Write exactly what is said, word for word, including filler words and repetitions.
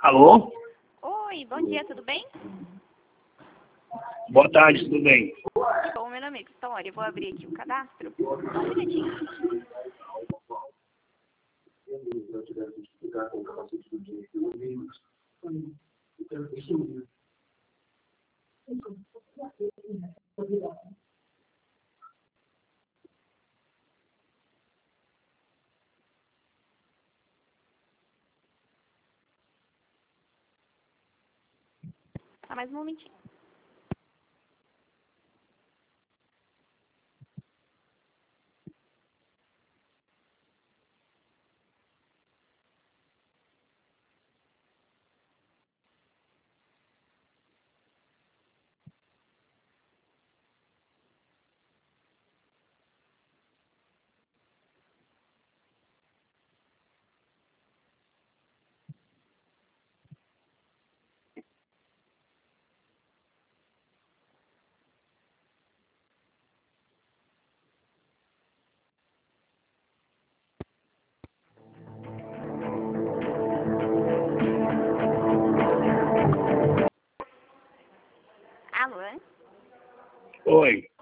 Alô? Oi, bom dia, tudo bem? Boa tarde, tudo bem? Bom, meu nome é Victoria, eu vou abrir aqui o cadastro. Só um minutinho. Só mais um momentinho. Alô? Oi.